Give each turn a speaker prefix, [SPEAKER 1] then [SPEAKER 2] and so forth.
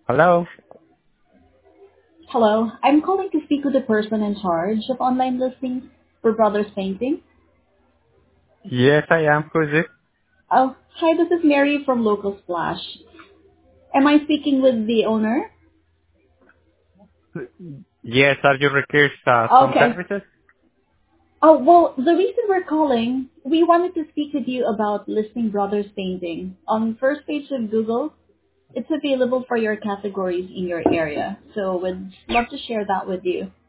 [SPEAKER 1] Hello?
[SPEAKER 2] Hello. I'm calling to speak with the person in charge of online listings for Brothers Painting.
[SPEAKER 1] Yes, I am. Who is
[SPEAKER 2] Oh, hi, this is Mary from Local Splash. Am I speaking with the owner?
[SPEAKER 1] it? Yes, are you requires some
[SPEAKER 2] Okay.
[SPEAKER 1] services?
[SPEAKER 2] Oh, well, the reason we're calling, we wanted to speak with you about listing Brothers Painting. On first page of Google, it's available for your categories in your area. So we'd love to share that with you.